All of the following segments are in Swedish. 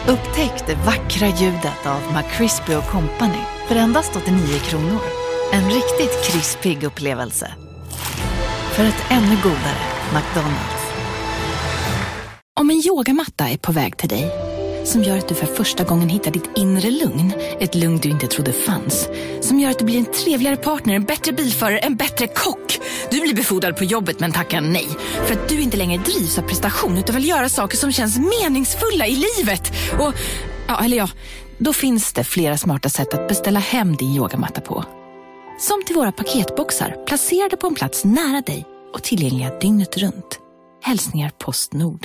Upptäck det vackra ljudet av McCrispy & Company för endast 89 kronor. En riktigt krispig upplevelse. För ett ännu godare McDonald's. Om en yogamatta är på väg till dig, som gör att du för första gången hittar ditt inre lugn, ett lugn du inte trodde fanns, som gör att du blir en trevligare partner, en bättre bilförare, en bättre kock. Du blir befordrad på jobbet men tackar nej, för att du inte längre drivs av prestation utan vill göra saker som känns meningsfulla i livet. Och, då finns det flera smarta sätt att beställa hem din yogamatta på. Som till våra paketboxar, placerade på en plats nära dig och tillgängliga dygnet runt. Hälsningar Postnord.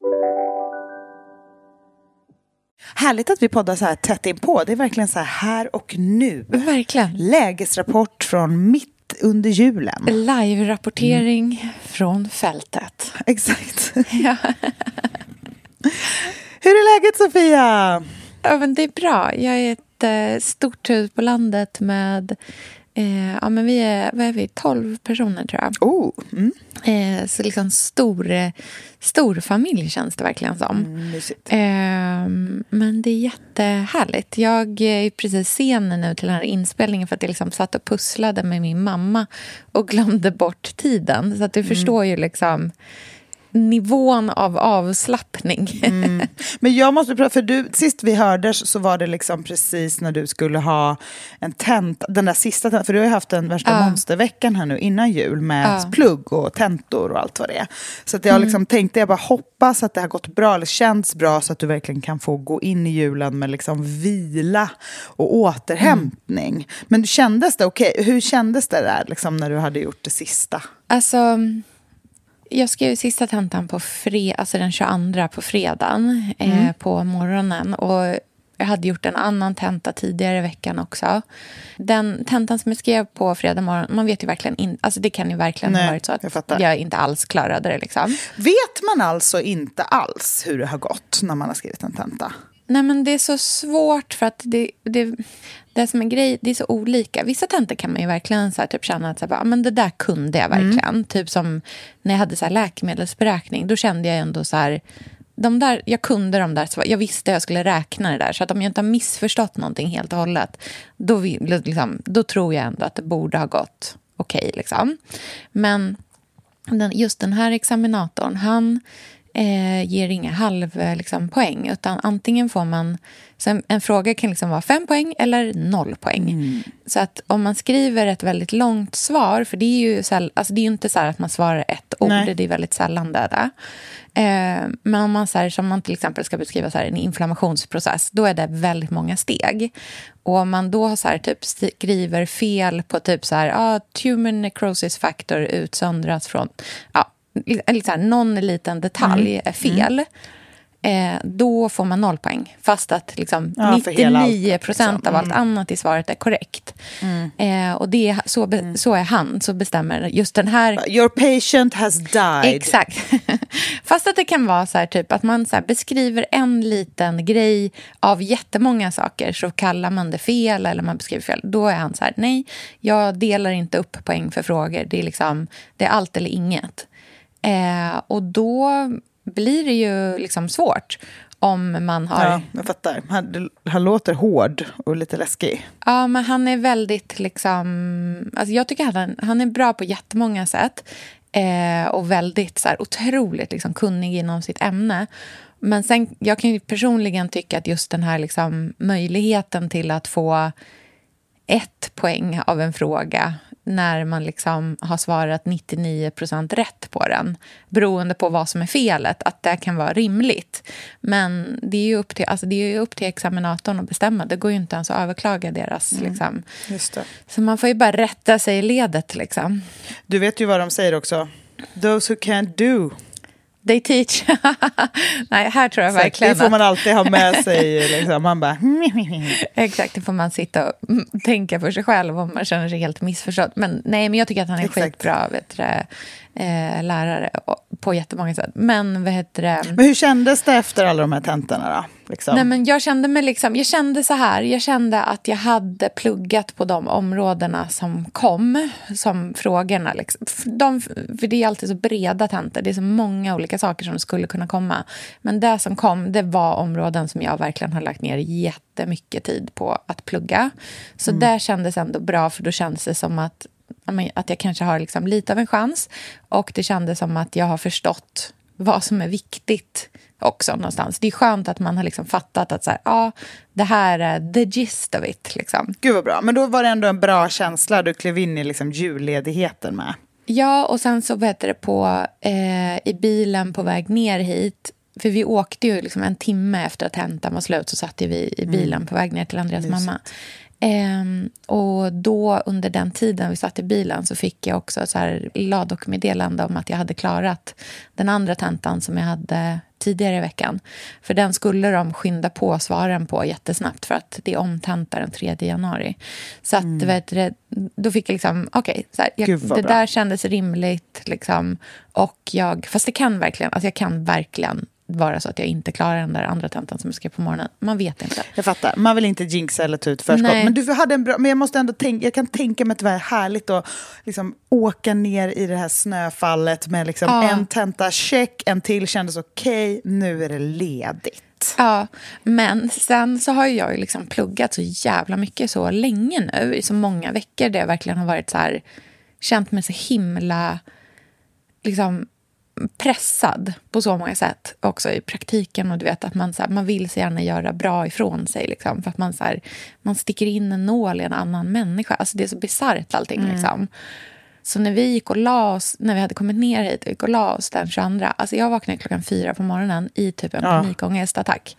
Härligt att vi poddar så här tätt inpå. Det är verkligen så här och nu. Verkligen. Lägesrapport från mitt under julen. Live-rapportering från fältet. Exakt. Ja. Hur är läget, Sofia? Ja, men det är bra. Jag är ett stort hus på landet med... men vi är 12 personer, tror jag. Så liksom stor familj känns det verkligen som. Men det är jättehärligt. Jag är precis sen nu till den här inspelningen för att jag liksom satt och pusslade med min mamma och glömde bort tiden. Så att du förstår ju liksom nivån av avslappning. Men jag måste prata, för sist vi hördes så var det liksom precis när du skulle ha en tenta, den där sista tentan, för du har ju haft den värsta monsterveckan här nu innan jul med plugg och tentor och allt vad det är. Så att jag liksom tänkte, jag bara hoppas att det har gått bra eller känns bra så att du verkligen kan få gå in i julen med liksom vila och återhämtning. Men kändes det okej? Hur kändes det där liksom när du hade gjort det sista? Alltså... Jag skrev sista tentan på den 22 på fredagen på morgonen. Och jag hade gjort en annan tenta tidigare i veckan också. Den tentan som jag skrev på fredag morgon, man vet ju verkligen inte, alltså det kan ju verkligen ha varit så att jag inte alls klarade det liksom. Vet man alltså inte alls hur det har gått när man har skrivit en tenta? Nej, men det är så svårt för att det som är grej, det är så olika. Vissa tentor kan man ju verkligen så här, typ känna att så här, men det där kunde jag verkligen. Typ som när jag hade så här läkemedelsberäkning, då kände jag ändå så här, jag kunde de där, så jag visste jag skulle räkna det där. Så att om jag inte har missförstått någonting helt och hållet, då tror jag ändå att det borde ha gått okej, liksom. Men just den här examinatorn, han ger inga halvpoäng, utan antingen får man, så en fråga kan liksom vara 5 poäng eller 0 poäng. Så att om man skriver ett väldigt långt svar, för det är ju alltså det är ju inte så här att man svarar ett ord. Nej. Det är väldigt sällan det. Men om man så här, som man till exempel ska beskriva så här, en inflammationsprocess, då är det väldigt många steg. Och om man då så här, typ skriver fel på typ så här, tumor necrosis factor utsöndras från liksom, någon liten detalj är fel, då får man 0 poäng. Fast att liksom, 99% av allt annat i svaret är korrekt. Och det är, så är han, så bestämmer just den här... Your patient has died. Exakt. Fast att det kan vara så här, typ, att man så här, beskriver en liten grej av jättemånga saker, så kallar man det fel eller man beskriver fel. Då är han så här, nej, jag delar inte upp poäng för frågor. Det är liksom, det är allt eller inget. Och då blir det ju liksom svårt om man har... Ja, jag fattar. Han låter hård och lite läskig. Ja, men han är väldigt liksom... Alltså jag tycker att han är bra på jättemånga sätt. Och väldigt så här, otroligt liksom, kunnig inom sitt ämne. Men sen, jag kan ju personligen tycka att just den här liksom, möjligheten till att få 1 poäng av en fråga när man liksom har svarat 99% rätt på den, beroende på vad som är felet, att det kan vara rimligt. Men det är ju upp till examinatorn att bestämma. Det går ju inte ens att överklaga deras liksom. Just det. Så man får ju bara rätta sig i ledet liksom. Du vet ju vad de säger också. Those who can't do, they teach. Nej, här tror jag verkligen det får man alltid ha med sig liksom. Man bara... Exakt, det får man sitta och tänka för sig själv om man känner sig helt missförstådd. Men jag tycker att han är skitbra lärare på jättemånga sätt. Men Men hur kändes det efter alla de här tentorna då? liksom. Nej, men jag kände så här. Jag kände att jag hade pluggat på de områdena som kom, som frågorna. Liksom. För det är alltid så breda tentor. Det är så många olika saker som skulle kunna komma. Men det som kom, det var områden som jag verkligen har lagt ner jättemycket tid på att plugga. Så där kändes ändå bra, för då kändes det som att jag kanske har liksom lite av en chans. Och det kändes som att jag har förstått vad som är viktigt också någonstans. Det är skönt att man har liksom fattat att så här, det här är the gist of it. Liksom. Gud vad bra. Men då var det ändå en bra känsla. Du klev in i liksom julledigheten med. Ja, och sen så i bilen på väg ner hit. För vi åkte ju liksom en timme efter att tentan var slut, så satt vi i bilen på väg ner till Andreas mamma. Och då under den tiden vi satt i bilen så fick jag också så här ladokmeddelande om att jag hade klarat den andra tentan som jag hade tidigare i veckan. För den skulle de skynda på svaren på jättesnabbt, för att det är omtenta den 3 januari. Så att då fick jag liksom, det där kändes rimligt liksom, och fast det kan verkligen, alltså jag kan verkligen vara så att jag inte klarar den där andra tentan som jag skrev på morgonen. Man vet inte. Jag fattar. Man vill inte jinxa eller ta ut förskott. Men du hade en bra... Men jag måste ändå jag kan tänka mig att det var härligt att liksom åka ner i det här snöfallet med liksom en tenta check, en till kändes okej, nu är det ledigt. Ja, men sen så har jag ju liksom pluggat så jävla mycket så länge nu, i så många veckor där jag verkligen har varit så här, känt mig så himla liksom pressad på så många sätt också i praktiken, och du vet att man vill så gärna göra bra ifrån sig liksom, för att man sticker in en nål i en annan människa, alltså det är så bisarrt allting liksom. Så när vi gick och la oss, när vi hade kommit ner hit och gick och la oss den 22, alltså jag vaknade 4:00 på morgonen i typ en panikångestattack.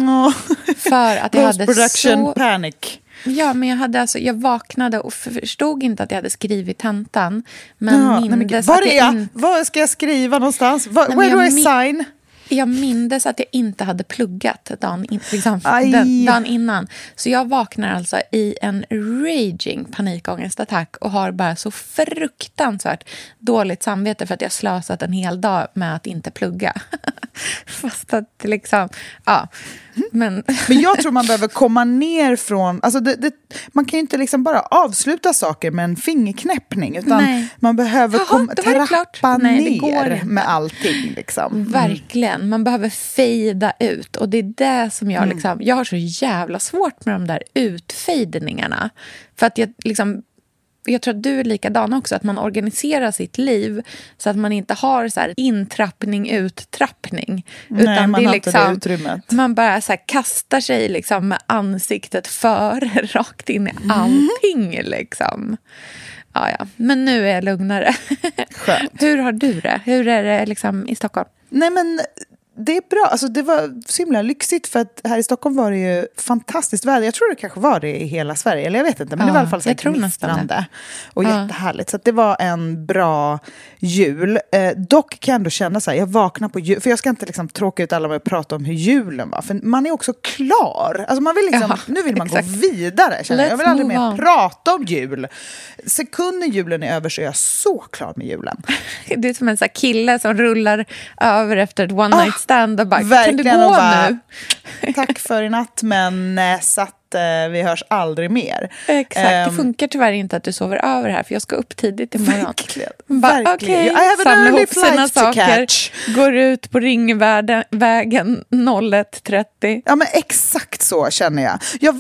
För att jag hade Post-production panic. Ja, men jag vaknade och förstod inte att jag hade skrivit tentan. Men mindes att Vad ska jag skriva någonstans? Where do I sign? Jag mindes att jag inte hade pluggat dagen innan. Så jag vaknar alltså i en raging panikångestattack och har bara så fruktansvärt dåligt samvete för att jag slösat en hel dag med att inte plugga. Fast att liksom, Men jag tror man behöver komma ner från... Alltså man kan ju inte liksom bara avsluta saker med en fingerknäppning. Utan man behöver trappa ner med allting. Liksom. Verkligen. Man behöver fejda ut. Och det är det som jag liksom... Jag har så jävla svårt med de där utfejdningarna. För att jag tror att du är likadan också, att man organiserar sitt liv så att man inte har så här intrappning, uttrappning. Utan man det är har liksom, inte det utrymmet. Man bara så här kastar sig liksom med ansiktet rakt in i allting liksom. Ja. Men nu är jag lugnare. Skönt. Hur har du det? Hur är det liksom i Stockholm? Nej, men... Det är bra, alltså det var så himla lyxigt för att här i Stockholm var det ju fantastiskt väder. Jag tror det kanske var det i hela Sverige, eller jag vet inte, men det var i alla fall så gnistrande och jättehärligt. Så att det var en bra jul. Dock kan jag ändå känna så här, jag vaknar på jul, för jag ska inte liksom tråka ut alla med att prata om hur julen var, för man är också klar. Alltså man vill liksom, nu vill man gå vidare, känner jag. Jag vill aldrig mer prata om jul. Sekunden julen är över så är jag så klar med julen. Det är som en så här kille som rullar över efter ett one night stand och bara, verkligen, kan du gå nu? Tack för i natt, men så att vi hörs aldrig mer. Exakt, det funkar tyvärr inte att du sover över här, för jag ska upp tidigt imorgon. Verkligen. Okej, I have an samla early ihop sina flight to saker, catch. går ut på Ringvägen 01:30. Ja, men exakt så känner jag. Jag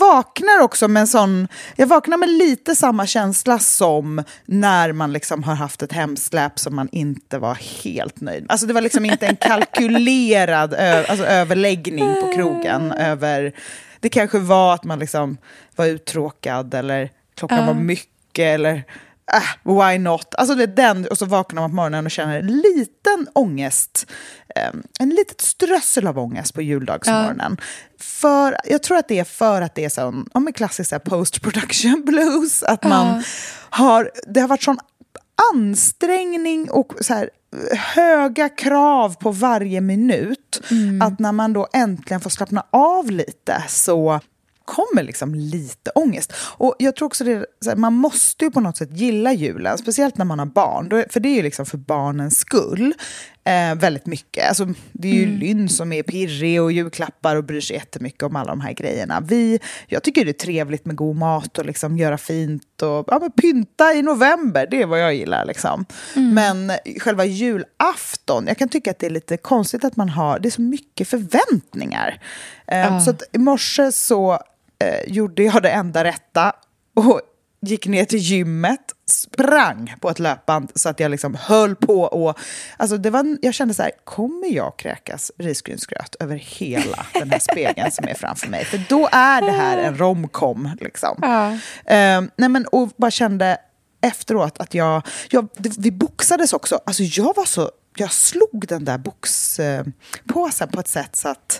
vaknar med lite samma känsla som när man liksom har haft ett hemsläp som man inte var helt nöjd med. Alltså det var liksom inte en kalkylerad överläggning på krogen över... Det kanske var att man liksom var uttråkad eller klockan var mycket eller why not? Alltså det är den, och så vaknar man på morgonen och känner en liten ångest, en litet strössel av ångest på juldagsmorgonen. För jag tror att det är för att det är sån klassisk så här post-production blues, att man det har varit sån ansträngning och så här höga krav på varje minut, att när man då äntligen får slappna av lite så kommer liksom lite ångest. Och jag tror också man måste ju på något sätt gilla julen, speciellt när man har barn, för det är ju liksom för barnens skull. väldigt mycket. Alltså, det är ju Lynn som är pirrig och julklappar och bryr sig jättemycket om alla de här grejerna. Jag tycker det är trevligt med god mat och liksom göra fint och men pynta i november, det är vad jag gillar liksom. Men själva julafton, jag kan tycka att det är lite konstigt att det är så mycket förväntningar. Så att i morse så gjorde jag det enda rätta och gick ner till gymmet, sprang på ett löpband så att jag liksom höll på och alltså jag kände så här, kommer jag kräkas risgrynsgröt över hela den här spegeln som är framför mig? För då är det här en romcom liksom. Nej men och bara kände efteråt att vi boxades också. Alltså jag slog den där boxpåsen på ett sätt så att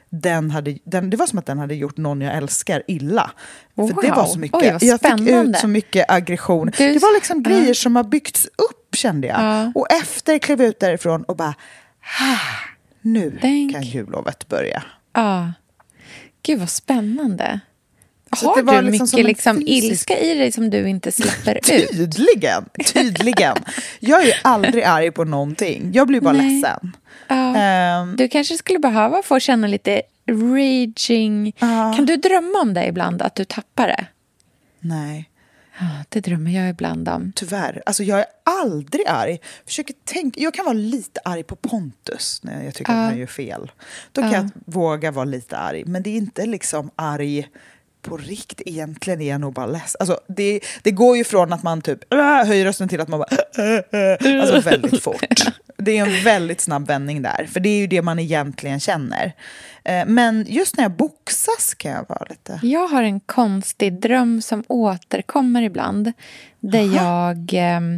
det var som att den hade gjort någon jag älskar illa. För det var så mycket. Jag fick ut så mycket aggression. Det var liksom grejer som har byggts upp, kände jag. Och efter klev jag ut därifrån och bara, nu kan jullovet börja. Gud vad spännande. Har du liksom mycket ilska i dig som du inte släpper ut? Tydligen. Jag är ju aldrig arg på någonting. Jag blir bara ledsen. Du kanske skulle behöva få känna lite raging. Kan du drömma om det ibland, att du tappar det? Nej. Det drömmer jag ibland om. Tyvärr. Alltså jag är aldrig arg. Jag kan vara lite arg på Pontus när jag tycker att han gör fel. Då kan jag våga vara lite arg. Men det är inte liksom arg på riktigt. Egentligen är jag nog bara less. Alltså det går ju från att man typ höjer rösten till att man bara alltså väldigt fort. Det är en väldigt snabb vändning där. För det är ju det man egentligen känner. Men just när jag boxas kan jag vara lite... Jag har en konstig dröm som återkommer ibland. Där jag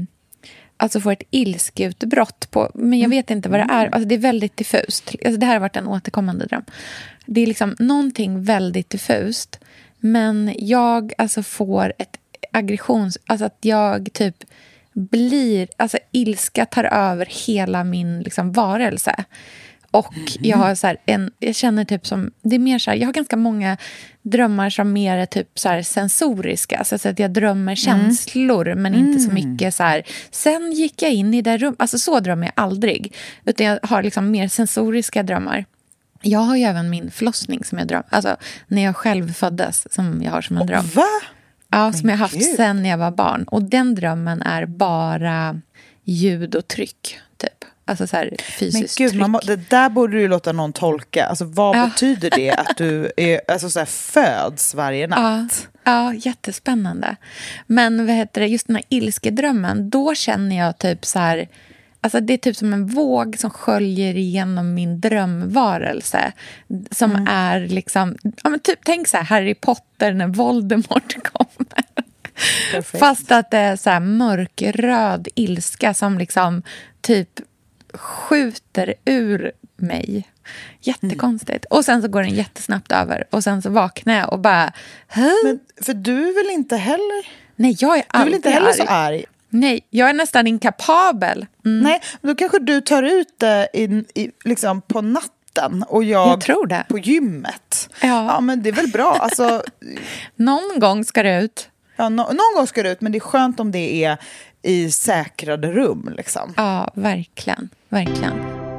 alltså får ett ilskeutbrott på... Men jag vet inte vad det är. Alltså det är väldigt diffust. Alltså det här har varit en återkommande dröm. Det är liksom någonting väldigt diffust. Men jag alltså får ett aggressions... Alltså att jag typ blir... Alltså ilska tar över hela min liksom varelse. Och jag har så här jag känner typ som... Det är mer så här, jag har ganska många drömmar som mer är typ så här sensoriska. Så att jag drömmer känslor men inte så mycket så här... Sen gick jag in i det rum... Alltså så drömmer jag aldrig. Utan jag har liksom mer sensoriska drömmar. Jag har ju även min förlossning som jag dröm. Alltså när jag själv föddes som jag har som en dröm. Va? Ja, som jag har haft sen när jag var barn. Och den drömmen är bara ljud och tryck typ. Alltså så här fysiskt tryck. Det där borde du ju låta någon tolka. Alltså vad betyder det att du är, alltså så här, föds varje natt? Ja, jättespännande. Men vad heter det, just den här ilskedrömmen, då känner jag typ så här... Alltså det är typ som en våg som sköljer igenom min drömvarelse. Som är liksom... Ja, men typ, tänk så här Harry Potter när Voldemort kommer. Perfekt. Fast att det är så här mörkröd ilska som liksom typ skjuter ur mig. Jättekonstigt. Och sen så går den jättesnabbt över. Och sen så vaknar jag och bara... Men, för du är väl inte heller... Nej, jag är aldrig arg. Du är väl inte heller så arg? Nej, jag är nästan inkapabel. Nej, då kanske du tar ut det liksom på natten och jag tror det. På gymmet. Ja, men det är väl bra. Alltså, någon gång ska det ut. Ja, någon gång ska det ut, men det är skönt om det är i säkrade rum. Liksom. Ja, verkligen. Verkligen.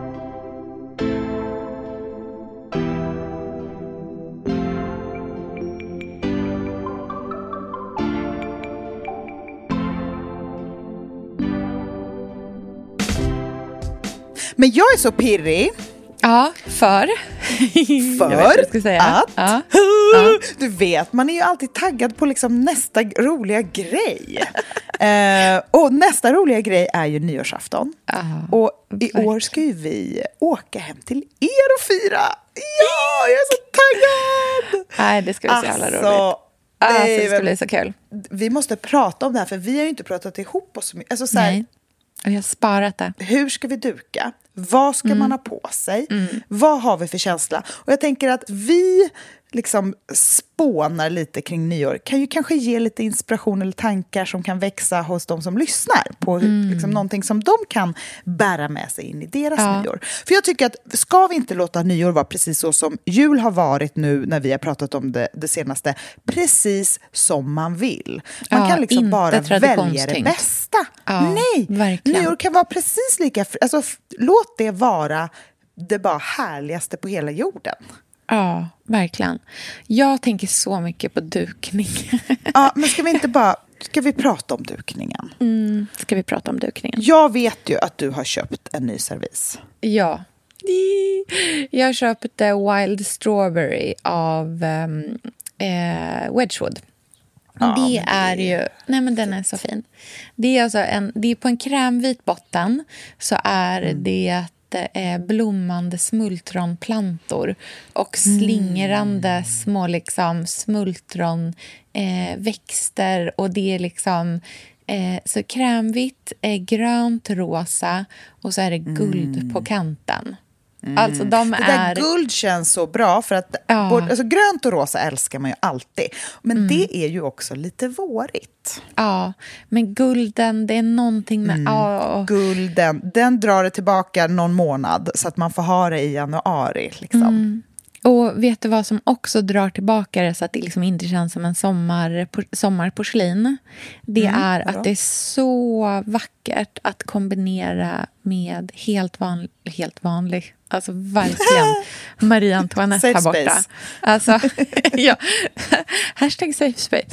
Men jag är så pirrig. Ja, för att du vet, man är ju alltid taggad på liksom nästa roliga grej. Och nästa roliga grej är ju nyårsafton. Och i år ska ju vi åka hem till er och fira. Ja, jag är så taggad. Nej, det ska bli så jävla roligt. Det ska bli så kul. Vi måste prata om det här, för vi har ju inte pratat ihop oss så mycket. Alltså, så här, nej. Och jag har sparat det. Hur ska vi duka? Vad ska man ha på sig? Vad har vi för känsla? Och jag tänker att vi liksom spånar lite kring nyår kan ju kanske ge lite inspiration eller tankar som kan växa hos de som lyssnar på liksom någonting som de kan bära med sig in i deras nyår. För jag tycker att ska vi inte låta nyår vara precis så som jul har varit nu när vi har pratat om det senaste, precis som man vill. Man kan liksom bara välja det bästa. Nej, verkligen. Nyår kan vara precis lika... Alltså, låt det vara det bara härligaste på hela jorden. Ja, verkligen. Jag tänker så mycket på dukning. Ja, men ska vi prata om dukningen? Ska vi prata om dukningen? Jag vet ju att du har köpt en ny servis. Ja. Jag har köpt Wild Strawberry av Wedgwood. Det är ju... Nej, men den är så fin. Det är alltså det är på en krämvit botten så är det blommande smultronplantor och slingrande små liksom smultronväxter och det är liksom så krämvitt, grönt, rosa och så är det guld på kanten. Alltså Det där guld känns så bra för att alltså grönt och rosa älskar man ju alltid. Men det är ju också lite vårigt. Ja, men gulden, det är någonting med... Gulden, den drar det tillbaka någon månad så att man får ha det i januari. Liksom. Och vet du vad som också drar tillbaka det så att det liksom inte känns som en sommarporslin? Det är att det är så vackert att kombinera med helt vanlig. Alltså verkligen Marie Antoinette här borta. Space. Alltså, ja. Hashtag safe space.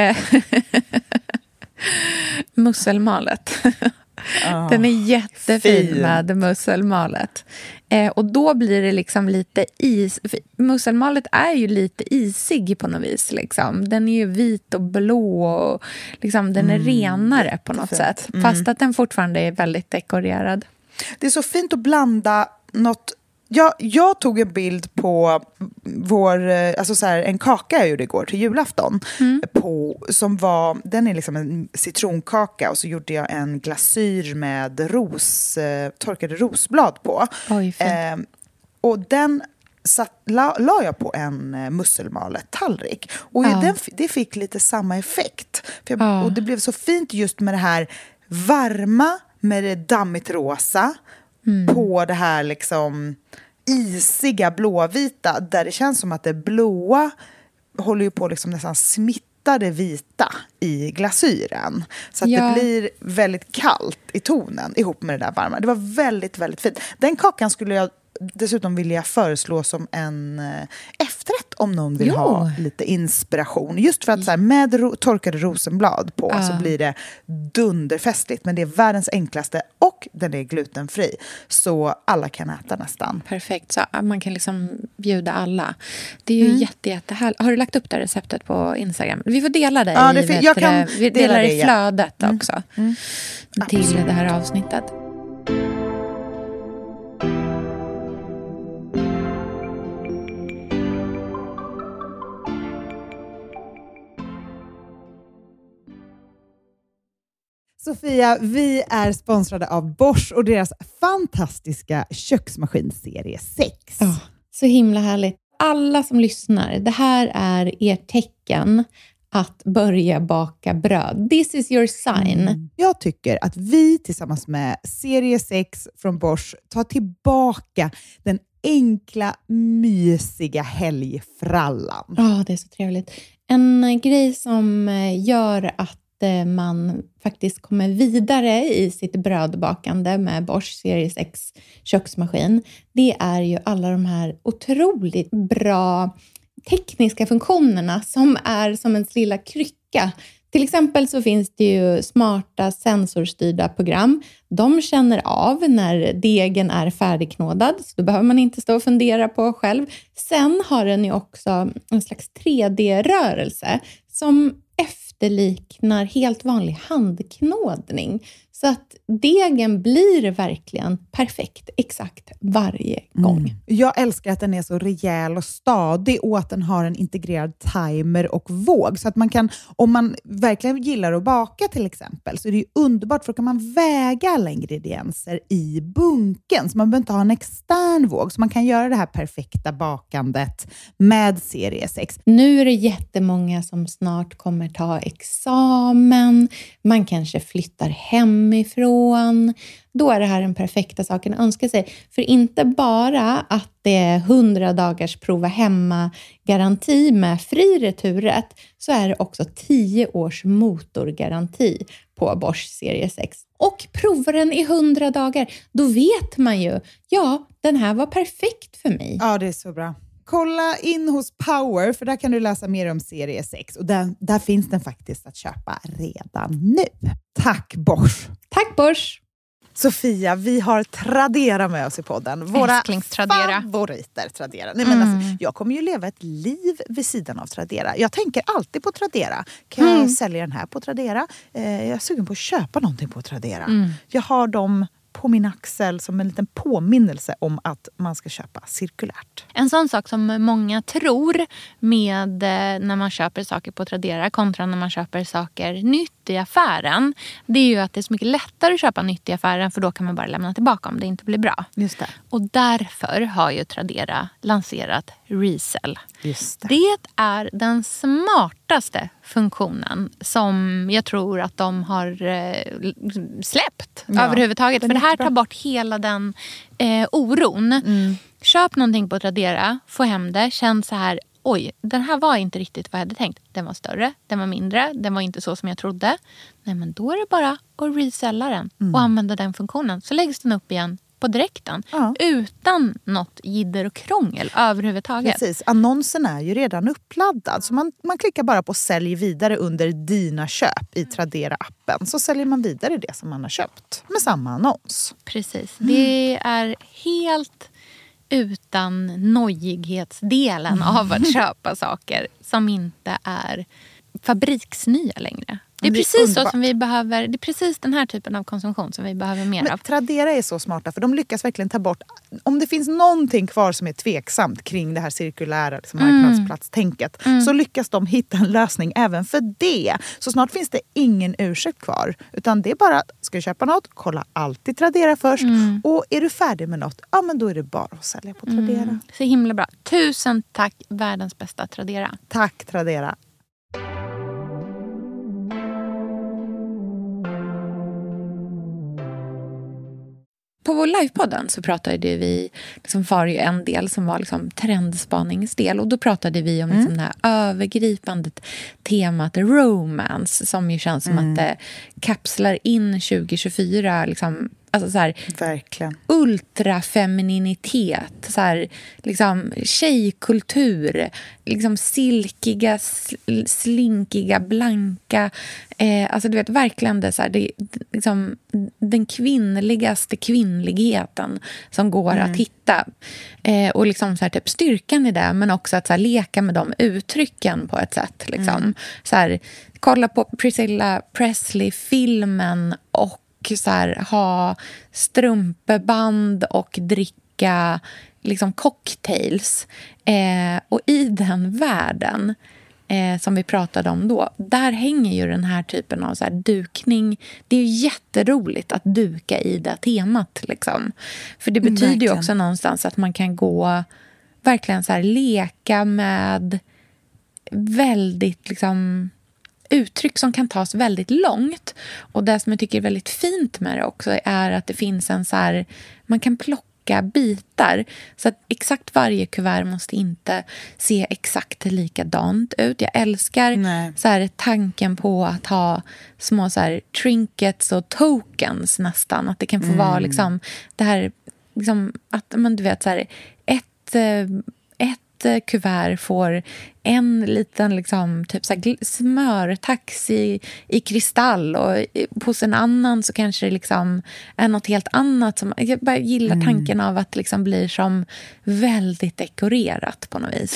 Musselmalet. Den är jättefin med musselmalet. Och då blir det liksom lite musselmalet är ju lite isig på något vis. Liksom. Den är ju vit och blå och liksom, den är renare på något sätt. Fast att den fortfarande är väldigt dekorerad. Det är så fint att blanda något. Jag tog en bild på en kaka jag gjorde igår till julafton. Den är liksom en citronkaka och så gjorde jag en glasyr med torkade rosblad på. Oj, och den la jag på en musselmalet tallrik. Och det fick lite samma effekt. Och det blev så fint just med det här varma med det dammigt rosa på det här liksom isiga blåvita där det känns som att det blåa håller ju på liksom nästan smitta det vita i glasyren så att det blir väldigt kallt i tonen ihop med det där varma. Det var väldigt, väldigt fint. Den kakan skulle jag dessutom vilja föreslå som en efterrätt om någon vill ha lite inspiration. Just för att så här, med torkade rosenblad på så blir det dunderfestligt. Men det är världens enklaste och den är glutenfri. Så alla kan äta nästan. Perfekt, så man kan liksom bjuda alla. Det är ju jättehärligt. Har du lagt upp det receptet på Instagram? Vi får dela det vi delar i flödet också. Till det här avsnittet. Sofia, vi är sponsrade av Bosch och deras fantastiska köksmaskinserie 6. Så himla härligt. Alla som lyssnar, det här är ert tecken att börja baka bröd. This is your sign. Jag tycker att vi tillsammans med serie 6 från Bosch tar tillbaka den enkla, mysiga helgfrallan. Det är så trevligt. En grej som gör att man faktiskt kommer vidare i sitt brödbakande med Bosch serie 6 köksmaskin. Det är ju alla de här otroligt bra tekniska funktionerna som är som en lilla krycka. Till exempel så finns det ju smarta sensorstyrda program. De känner av när degen är färdigknådad, så då behöver man inte stå och fundera på själv. Sen har den ju också en slags 3D-rörelse som efter det liknar helt vanlig handknådning. Så att degen blir verkligen perfekt exakt varje gång. Jag älskar att den är så rejäl och stadig och att den har en integrerad timer och våg. Så att man kan, om man verkligen gillar att baka till exempel, så är det ju underbart, för då kan man väga alla ingredienser i bunken. Så man behöver inte ha en extern våg. Så man kan göra det här perfekta bakandet med serie 6. Nu är det jättemånga som snart kommer ta examen. Man kanske flyttar hemifrån. Då är det här den perfekta saken att önska sig. För inte bara att det är 100 dagars prova hemma-garanti med fri returrätt, så är det också 10 års motorgaranti på Bosch serie 6. Och provar den i 100 dagar, då vet man ju, ja, den här var perfekt för mig. Ja, det är så bra. Kolla in hos Power, för där kan du läsa mer om serie 6. Och där finns den faktiskt att köpa redan nu. Tack Bosch! Tack Bosch! Sofia, vi har Tradera med oss i podden. Våra favoriter Tradera. Nej, men alltså, jag kommer ju leva ett liv vid sidan av Tradera. Jag tänker alltid på Tradera. Kan jag sälja den här på Tradera? Jag är sugen på att köpa någonting på Tradera. Jag har dem på min axel som en liten påminnelse om att man ska köpa cirkulärt. En sån sak som många tror med när man köper saker på Tradera kontra när man köper saker nytt i affären, det är ju att det är så mycket lättare att köpa nytt i affären, för då kan man bara lämna tillbaka om det inte blir bra. Just det. Och därför har ju Tradera lanserat Resell. Just det. Det är den smartaste funktionen som jag tror att de har släppt överhuvudtaget. För det här tar bort hela den oron. Köp någonting på Tradera, få hem det, känn så här, oj, den här var inte riktigt vad jag hade tänkt. Den var större, den var mindre, den var inte så som jag trodde. Nej, men då är det bara att resella den och använda den funktionen. Så läggs den upp igen på direkten. Utan något jidder och krångel överhuvudtaget. Precis, annonsen är ju redan uppladdad. Så man klickar bara på sälj vidare under dina köp i Tradera-appen. Så säljer man vidare det som man har köpt med samma annons. Precis, det är helt utan nojighetsdelen av att köpa saker som inte är fabriksnya längre. Det är precis så som vi behöver. Det är precis den här typen av konsumtion som vi behöver mer av. Tradera är så smarta, för de lyckas verkligen ta bort, om det finns någonting kvar som är tveksamt kring det här cirkulära liksom, marknadsplatstänket, så lyckas de hitta en lösning även för det. Så snart finns det ingen ursäkt kvar, utan det är bara, ska du köpa något, kolla alltid Tradera först, och är du färdig med något, ja men då är det bara att sälja på Tradera. Så himla bra. Tusen tack, världens bästa Tradera. Tack Tradera. På vår livepodden så pratade vi, liksom var ju en del som var liksom trendspaningsdel, och då pratade vi om liksom det här övergripande temat romance, som ju känns som att det kapslar in 2024 liksom, alltså så här, verkligen ultrafemininitet, så här, liksom tjejkultur, liksom silkiga, slinkiga, blanka, alltså du vet verkligen det så här, det liksom den kvinnligaste kvinnligheten som går att hitta, och liksom så här, typ styrkan i det, men också att så här, leka med de uttrycken på ett sätt liksom. Så här, kolla på Priscilla Presley-filmen och så här, ha strumpeband och dricka liksom cocktails, och i den världen som vi pratade om då, där hänger ju den här typen av så här dukning. Det är ju jätteroligt att duka i det temat liksom. För det betyder ju också någonstans att man kan gå verkligen så här, leka med väldigt liksom uttryck som kan tas väldigt långt. Och det som jag tycker är väldigt fint med det också är att det finns en så här, man kan plocka bitar. Så att exakt varje kuvert måste inte se exakt likadant ut. Jag älskar så här, tanken på att ha små så här, trinkets och tokens nästan. Att det kan få vara liksom det här, liksom, att man du vet så här, ett kuvert får en liten liksom, typ så här smörtax i kristall, och hos en annan så kanske det liksom är något helt annat. Som, jag bara gillar tanken av att det liksom blir som väldigt dekorerat på något vis.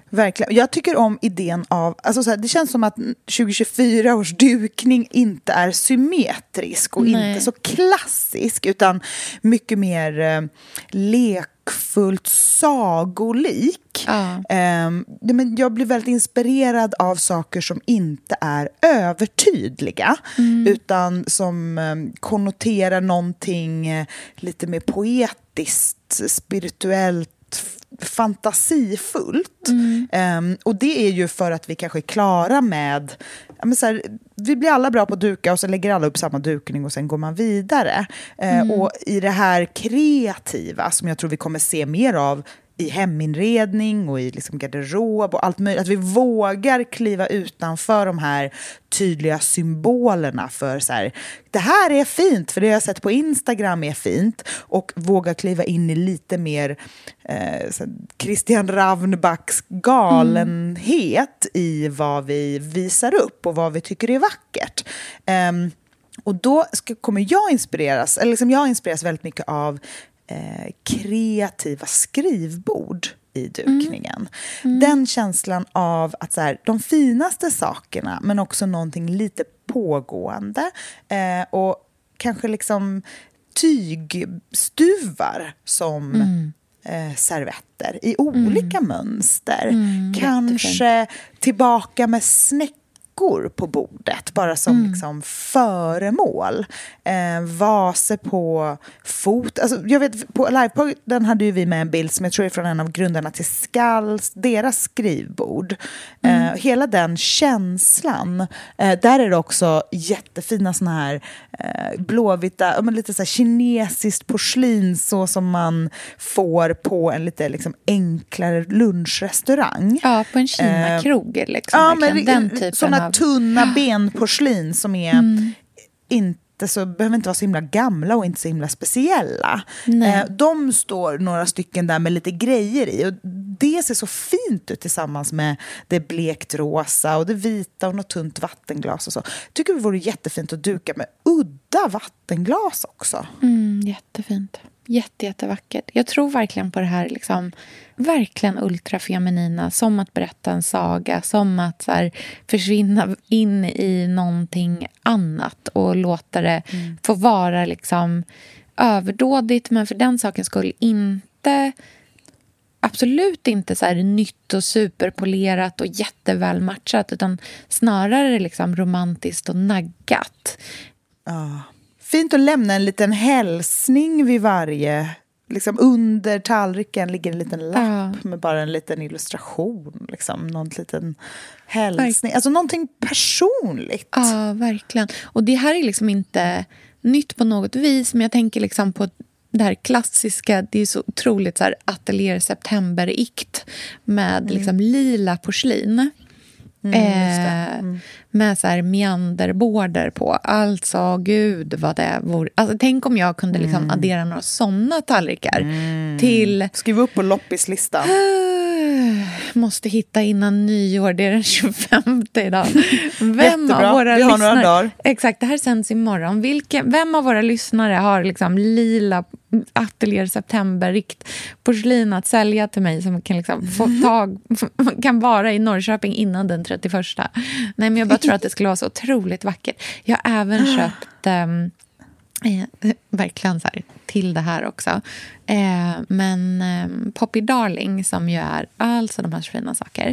Verkligen. Jag tycker om idén av, alltså så här, det känns som att 2024 års dukning inte är symmetrisk och inte så klassisk, utan mycket mer lekfullt sagolik. Men jag blir väldigt inspirerad av saker som inte är övertydliga, utan som konnoterar någonting lite mer poetiskt, spirituellt, fantasifullt. Och det är ju för att vi kanske är klara med, så här, vi blir alla bra på att duka och så lägger alla upp samma dukning och sen går man vidare. Och i det här kreativa som jag tror vi kommer se mer av i heminredning och i liksom garderob och allt möjligt, att vi vågar kliva utanför de här tydliga symbolerna för så här, det här är fint för det jag har sett på Instagram är fint, och våga kliva in i lite mer Christian Ravnbacks galenhet i vad vi visar upp och vad vi tycker är vackert. Och då kommer jag inspireras, eller liksom jag inspireras väldigt mycket av kreativa skrivbord i dukningen. Den känslan av att så här, de finaste sakerna, men också någonting lite pågående, och kanske liksom tygstuvar som servetter i olika mönster. Kanske tillbaka med snäckor på bordet, bara som liksom föremål. Vaser på fot. Alltså, jag vet, på livepodden hade ju vi med en bild som jag tror är från en av grundarna till Skalls, deras skrivbord. Hela den känslan. Där är det också jättefina såna här blåvita, lite så här kinesiskt porslin, så som man får på en lite liksom enklare lunchrestaurang. Ja, på en Kina-krog liksom. Ja, men den typen såna tunna benporslin som är inte så, behöver inte vara så himla gamla och inte så himla speciella. De står några stycken där med lite grejer i, och det ser så fint ut tillsammans med det blekt rosa och det vita och något tunt vattenglas och så. Tycker det vore jättefint att duka med udda vattenglas också. Jättefint. Jättevackert. Jag tror verkligen på det här liksom, verkligen ultrafeminina, som att berätta en saga, som att så här, försvinna in i någonting annat och låta det få vara liksom överdådigt, men för den saken skulle inte, absolut inte så här nytt och superpolerat och jätteväl matchat, utan snarare liksom romantiskt och naggat. Fint att lämna en liten hälsning vid varje, liksom under tallriken ligger en liten lapp med bara en liten illustration, liksom någon liten hälsning, alltså någonting personligt. Ja, verkligen. Och det här är liksom inte nytt på något vis, men jag tänker liksom på det här klassiska, det är så otroligt så här Atelier September-ikt med liksom lila porslin. Med så här meanderborder på. Alltså, gud vad det vore. Alltså, tänk om jag kunde liksom addera några sådana tallrikar till... Skriv upp på loppislistan. Måste hitta innan nyår. Det är den 25 idag. Vem Jättebra. av våra vi har lyssnare... några dagar. Exakt, det här sänds imorgon. Vem av våra lyssnare har liksom lila Atelier September-rikt porslin att sälja till mig, som kan liksom få kan vara i Norrköping innan den 31? Nej, men jag bara tror att det skulle vara så otroligt vackert. Jag har även köpt verkligen så här, till det här också. Men Poppy Darling, som ju är alltså de här fina saker,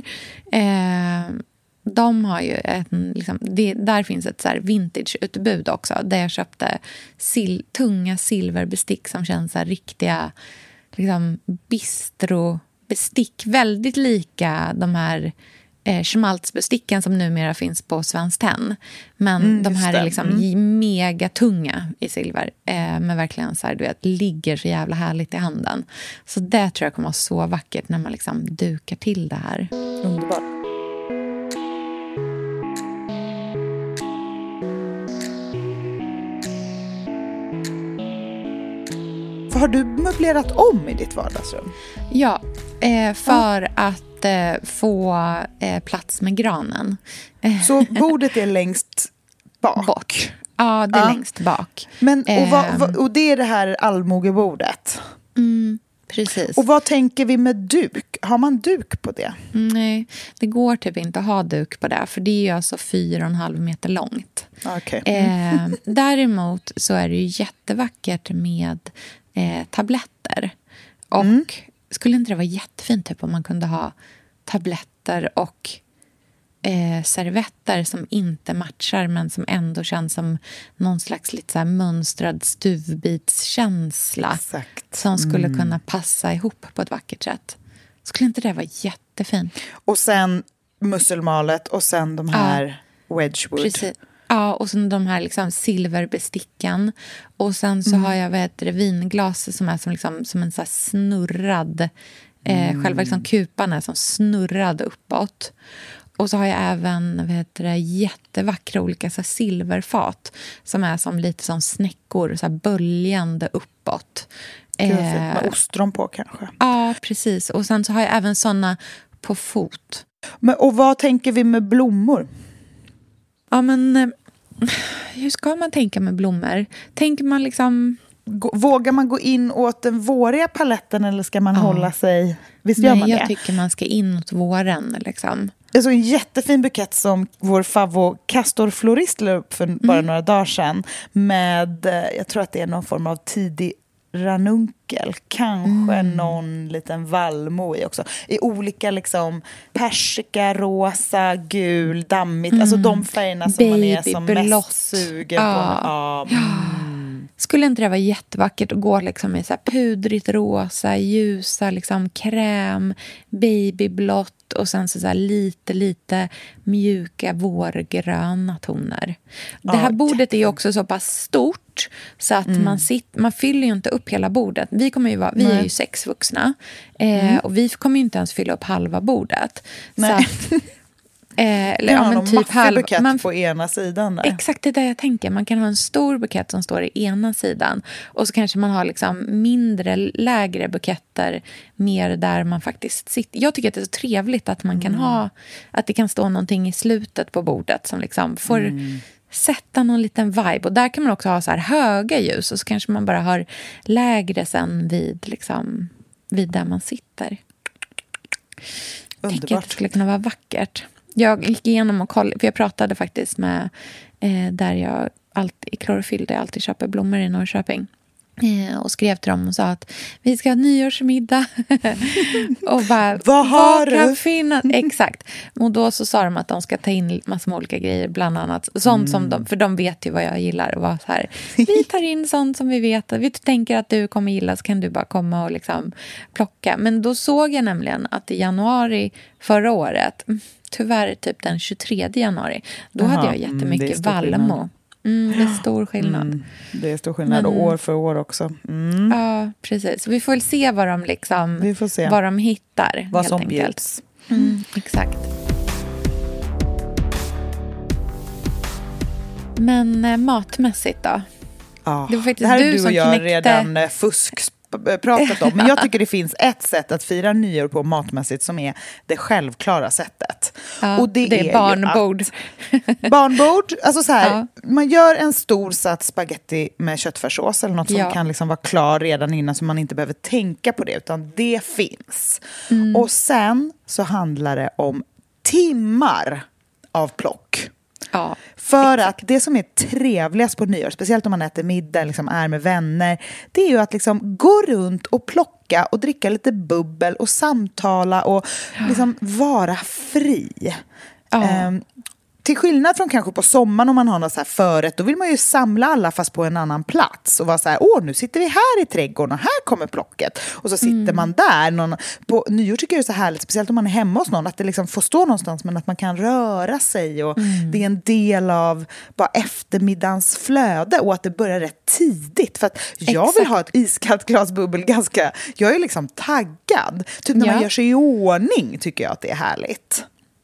de har ju liksom, där finns ett så här vintage-utbud också, där jag köpte tunga silverbestick som känns så här riktiga liksom bistro-bestick, väldigt lika de här schmaltzbesticken som numera finns på Svenskt Tenn. Men de här är liksom mega tunga i silver. Men verkligen så här, du vet, ligger så jävla härligt i handen. Så det tror jag kommer vara så vackert när man liksom dukar till det här. Underbart. Har du möblerat om i ditt vardagsrum? Ja, för att få plats med granen. Så bordet är längst bak? Ja, det är längst bak. Men, och det är det här allmogebordet? Precis. Och vad tänker vi med duk? Har man duk på det? Nej, det går typ inte att ha duk på det. För det är ju alltså 4,5 meter långt. Okay. Däremot så är det ju jättevackert med tabletter. Och skulle inte det vara jättefint typ om man kunde ha tabletter och servetter som inte matchar men som ändå känns som någon slags lite så här mönstrad stuvbitskänsla. Exakt. Som skulle kunna passa ihop på ett vackert sätt. Skulle inte det vara jättefint? Och sen musselmalet och sen de här Wedgwood. Precis. Ja, och sen de här liksom silverbesticken. Och sen så har jag vinglas som är som en så här snurrad... Själva liksom kupan är som snurrad uppåt. Och så har jag även jättevackra olika så här silverfat som är som lite som snäckor, så här böljande uppåt. Med ostron på kanske. Ja, precis. Och sen så har jag även såna på fot. Och vad tänker vi med blommor? Ja, men hur ska man tänka med blommor? Tänker man liksom... Vågar man gå in åt den våriga paletten eller ska man hålla sig... Visst gör man det? Jag tycker man ska in åt våren liksom. Jag såg en jättefin bukett som vår castorflorist la upp för bara några dagar sedan. Med, jag tror att det är någon form av tidig ranunkel. Kanske någon liten vallmo i också. I olika liksom persika, rosa, gul, dammigt. Alltså de färgerna som man är som mest sugen på. Skulle inte det vara jättevackert att gå liksom i så här pudrigt rosa, ljusa liksom kräm, babyblått och sen så här lite mjuka vårgröna toner. Det här bordet är ju också så pass stort så att man fyller ju inte upp hela bordet. Vi är ju 6 vuxna och vi kommer ju inte ens fylla upp halva bordet. Så att typ bukett på ena sidan där. Exakt, det där jag tänker. Man kan ha en stor bukett som står i ena sidan och så kanske man har liksom lägre buketter mer där man faktiskt sitter. Jag tycker att det är så trevligt att man kan ha att det kan stå någonting i slutet på bordet som liksom får sätta någon liten vibe. Och där kan man också ha så här höga ljus och så kanske man bara har lägre sen vid där man sitter. Jag tänker att det skulle kunna vara vackert. Jag gick igenom och kollade, för jag pratade faktiskt med där jag i Klorofyll, där jag alltid köper blommor i Norrköping. Och skrev till dem och sa att vi ska ha nyårsmiddag. Och bara, vad har du? Exakt. Och då så sa de att de ska ta in massa olika grejer, bland annat sånt som för de vet ju vad jag gillar och var så här, vi tar in sånt som vi vet, vi tänker att du kommer gilla, så kan du bara komma och liksom plocka. Men då såg jag nämligen att i januari förra året, tyvärr typ den 23 januari, då hade jag jättemycket vallmo. Det är stor skillnad. Det är stor skillnad och år för år också. Ja, precis. Vi får väl se vad de vad de hittar. Vad som bjuds. Exakt. Men matmässigt då? Ja, det var faktiskt det här är du och som jag knäckte... redan pratat om. Men jag tycker det finns ett sätt att fira nyår på matmässigt som är det självklara sättet. Ja, och det är barnbord. Barnbord, alltså så här, man gör en stor sats spaghetti med köttfärssås eller något som kan liksom vara klar redan innan så man inte behöver tänka på det, utan det finns. Och sen så handlar det om timmar av plock. Ja, för att det som är trevligast på nyår, speciellt om man äter middag, liksom är med vänner, det är ju att liksom gå runt och plocka och dricka lite bubbel och samtala och liksom vara fri. Till skillnad från kanske på sommaren om man har något så här förrätt, då vill man ju samla alla fast på en annan plats och vara så här, nu sitter vi här i trädgården och här kommer plocket. Och så sitter man där. På nyår tycker jag det är så härligt, speciellt om man är hemma hos någon, att det liksom får stå någonstans men att man kan röra sig och det är en del av bara eftermiddagens flöde och att det börjar rätt tidigt. För att jag vill ha ett iskallt glas bubbel jag är liksom taggad. Typ när man gör sig i ordning tycker jag att det är härligt.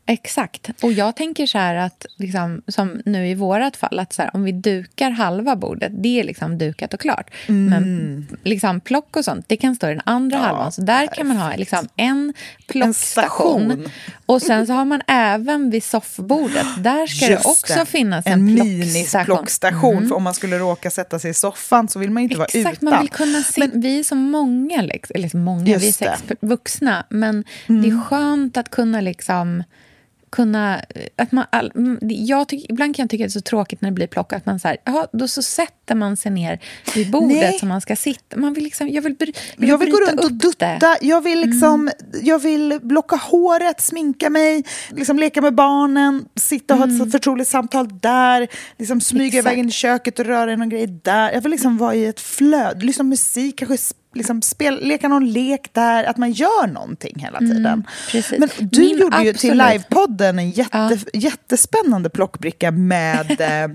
Exakt. Och jag tänker så här att liksom, som nu i vårat fall, att så här, om vi dukar halva bordet, det är liksom dukat och klart. Men liksom plock och sånt, det kan stå i den andra halvan. Så där kan man ha liksom en plockstation. Och sen så har man även vid soffbordet, där ska det också finnas en mini-plockstation. För om man skulle råka sätta sig i soffan så vill man inte vara utan. Exakt, man vill kunna se, vi är så många, liksom, vi är 6 vuxna, men det är skönt att kunna liksom att man ibland kan jag tycka det är så tråkigt när det blir plock att man så här, då så sätter man sig ner vid bordet som man ska sitta. Man vill liksom, jag vill gå runt och dutta. Jag vill liksom jag vill blocka håret, sminka mig, liksom leka med barnen, sitta och ha ett förtroligt samtal där, liksom smyga iväg in i köket och röra någon grej där. Jag vill liksom vara i ett flöd, lyssna på musik, kanske liksom leka någon lek där, att man gör någonting hela tiden. Men du gjorde ju till livepodden en jättespännande plockbricka med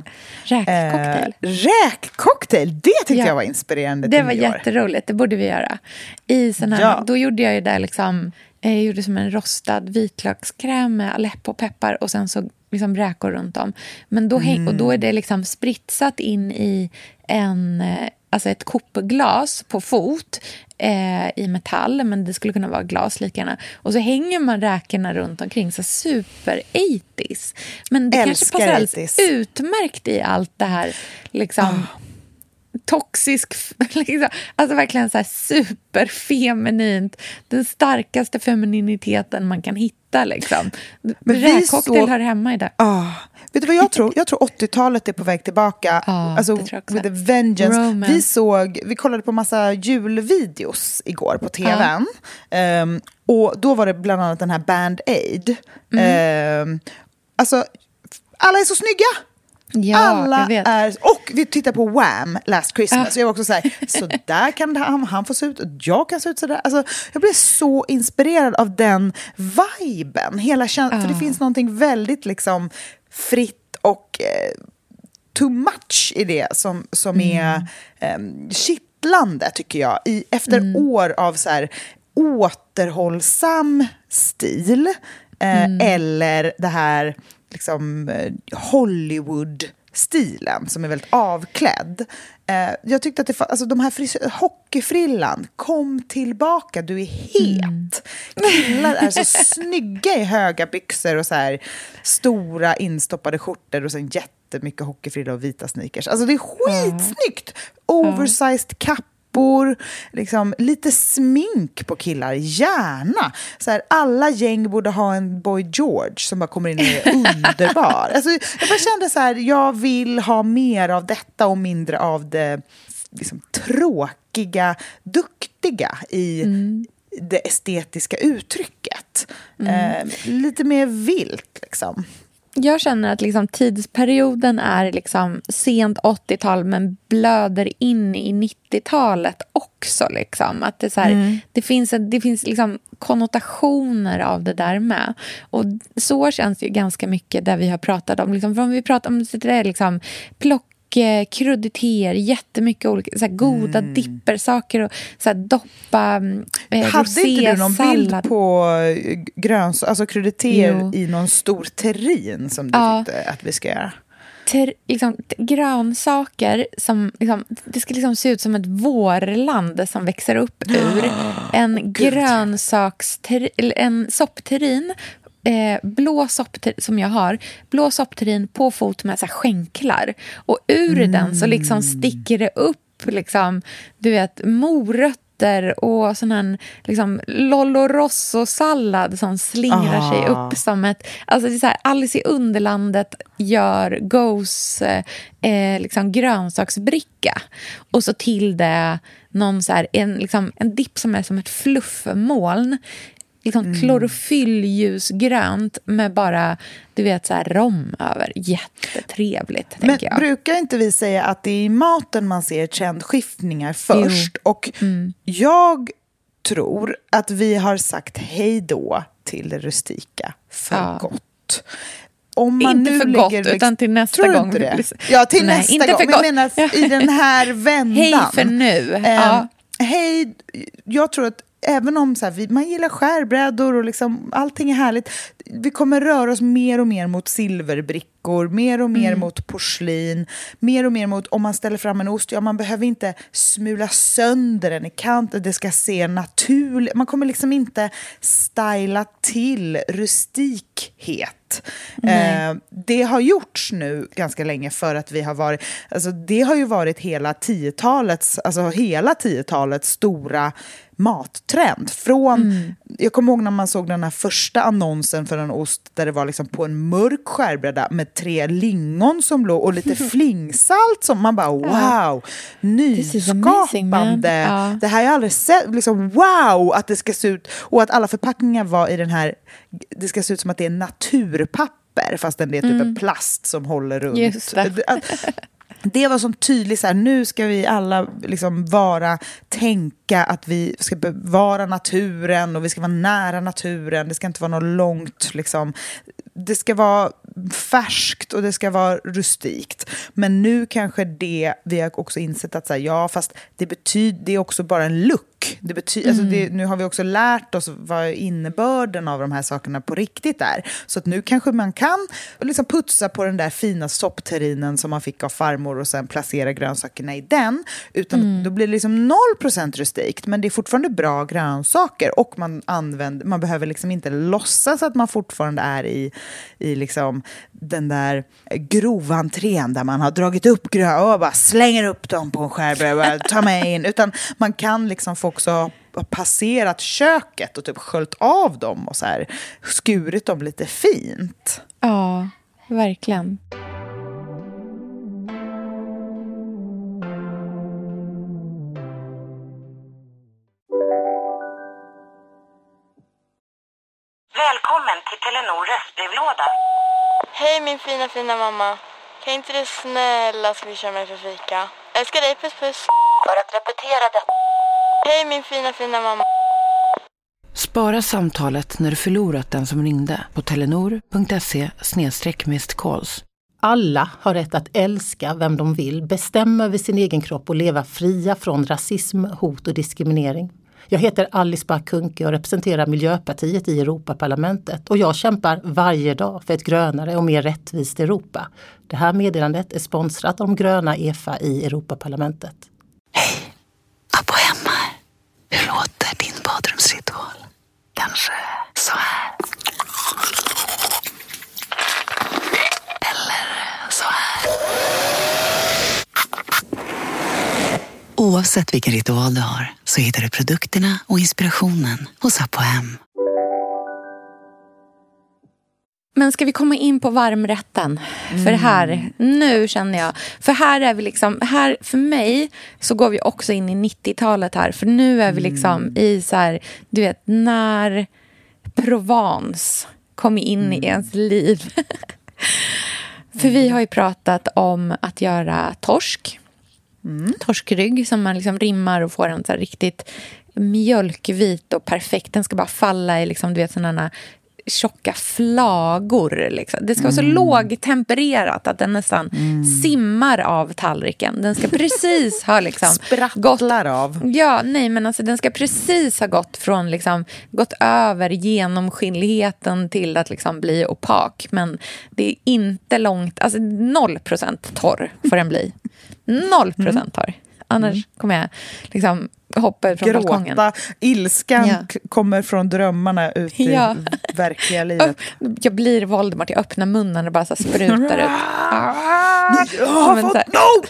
räkcocktail. Det tyckte jag var inspirerande. Det var jätteroligt, det borde vi göra. Då gjorde jag ju det liksom, jag gjorde som en rostad vitlökskräm med Aleppo-peppar och sen så liksom räkor runt om. Men då, och då är det liksom spritsat in i ett kopglas på fot i metall, men det skulle kunna vara glas lika gärna. Och så hänger man räkorna runt omkring, så super 80s. Men det kanske passar alldeles utmärkt i allt det här liksom toxisk, liksom, alltså verkligen så här superfeminint, den starkaste femininiteten man kan hitta liksom. Räkcocktail hör hemma i det. Vet du vad jag tror? Jag tror 80-talet är på väg tillbaka. Alltså with a vengeance. Vi kollade på massa julvideos igår på tvn. Och då var det bland annat den här Band Aid. Alltså, alla är så snygga. Ja, alla är, och vi tittar på Wham! Last Christmas. Jag var också så där kan han få se ut och jag kan se ut så där. Alltså, jag blev så inspirerad av den viben. För det finns någonting väldigt liksom fritt och too much i det som är kittlande, tycker jag. Efter år av så här återhållsam stil eller det här liksom Hollywood-stilen som är väldigt avklädd. Jag tyckte att alltså de här hockeyfrillan, kom tillbaka, du är het. Killar är så snygga i höga byxor och så här stora instoppade skjortor och sen jättemycket hockeyfrilla och vita sneakers. Alltså det är skitsnyggt. Oversized kapp. Liksom, lite smink på killar, gärna. Så här, alla gäng borde ha en Boy George som bara kommer in och är underbar. Alltså, jag bara kände så här, jag vill ha mer av detta och mindre av det liksom, tråkiga, duktiga i det estetiska uttrycket. Lite mer vilt liksom. Jag känner att liksom, tidsperioden är liksom, sent 80-tal men blöder in i 90-talet också. Liksom. Att det, så här, det finns liksom, konnotationer av det där med. Och så känns det ju ganska mycket där vi har pratat om. Liksom, om vi pratar om det är liksom, kruditeter, jättemycket olika så här, goda dippersaker och så här, doppa hade inte du någon bild på alltså kruditeter i någon stor terrin som du tyckte att vi ska göra? Liksom, grönsaker som liksom, det ska liksom se ut som ett vårland som växer upp ur en en soppterrin, blå soppterrin som jag har, blå soppterrin på fot med så här skänklar, och ur den så liksom sticker det upp liksom, du vet, morötter och sån här liksom Lollo Rosso-sallad som slingrar sig upp som ett, alltså det är så här, Alice i Underlandet gör liksom grönsaksbricka, och så till det någon så här, en dipp som är som ett fluffmoln, liksom klorofyllljusgrönt med bara, du vet, så här rom över. Jättetrevligt, tänker jag. Men brukar inte vi säga att det är i maten man ser trendskiftningar först? Och jag tror att vi har sagt hej då till det rustika för gott. Om man inte nu för gott, utan till nästa gång. Ja, till nästa gång. Men jag menar i den här vändan. Hej för nu. Hej, jag tror att även om så här, man gillar skärbrädor och liksom, allting är härligt. Vi kommer röra oss mer och mer mot silverbrickor, mer och mer mot porslin, mer och mer mot, om man ställer fram en ost, man behöver inte smula sönder den i kanten, det ska se naturligt. Man kommer liksom inte styla till rustikhet. Det har gjorts nu ganska länge för att vi har varit, alltså det har ju varit hela 10-talets stora mattrend. Jag kommer ihåg när man såg den här första annonsen för en ost där det var liksom på en mörk skärbräda med 3 lingon som låg och lite flingsalt som man bara wow, nyskapande. Det här har jag aldrig sett, liksom wow, att det ska se ut, och att alla förpackningar var i den här, det ska se ut som att det är naturpapper fast det är typ en plast som håller runt. Just det. Det var som tydligt så här, nu ska vi alla liksom tänka att vi ska bevara naturen och vi ska vara nära naturen. Det ska inte vara något långt liksom. Det ska vara färskt och det ska vara rustikt. Men nu kanske vi har också insett att så här, fast det är också bara en look. Det betyder, alltså nu har vi också lärt oss vad innebörden av de här sakerna på riktigt är. Så att nu kanske man kan liksom putsa på den där fina soppterrinen som man fick av farmor och sen placera grönsakerna i den. Utan då blir det liksom 0% rustikt, men det är fortfarande bra grönsaker och man behöver liksom inte låtsas att man fortfarande är i liksom den där grovantrén där man har dragit upp och bara slänger upp dem på en skärbräda och tar med in. Utan man kan liksom få också passerat köket och typ sköljt av dem och så här skurit dem lite fint. Ja, verkligen. Välkommen till Telenor röstbrevlåda. Hej min fina mamma. Kan inte du snälla swisha mig för fika? Älskar dig, puss puss. För att repetera detta. Hej min fina mamma. Spara samtalet när du förlorat den som ringde på telenor.se/missed-calls. Alla har rätt att älska vem de vill, bestämma över sin egen kropp och leva fria från rasism, hot och diskriminering. Jag heter Alice Bah Kuhnke och representerar Miljöpartiet i Europaparlamentet och jag kämpar varje dag för ett grönare och mer rättvist Europa. Det här meddelandet är sponsrat av de gröna EFA i Europaparlamentet. Hej, Abbo hemma. Hur låter din badrumsritual? Kanske så här. Eller så här. Oavsett vilken ritual du har så hittar du produkterna och inspirationen hos Apohem. Men ska vi komma in på varmrätten? För här, nu känner jag, för här är vi liksom, här för mig så går vi också in i 90-talet här. För nu är vi liksom i så här, du vet, när Provence kom in i ens liv. För vi har ju pratat om att göra torsk. Torskrygg som man liksom rimmar och får en så här riktigt mjölkvit och perfekt. Den ska bara falla i liksom, du vet, sådana tjocka flagor liksom. Det ska vara så lågtempererat att den nästan simmar av tallriken. Den ska precis ha liksom sprattlar av. Ja, nej, men alltså den ska precis ha gått från liksom, gått över genomskinligheten till att liksom bli opak, men det är inte långt, alltså 0% torr får den bli. 0% torr. Annars kommer jag liksom hoppa från balkongen. Ilskan kommer från drömmarna ut i verkliga livet. Jag blir Voldemort, jag öppnar munnen och bara så sprutar ut. Jag har fått nog!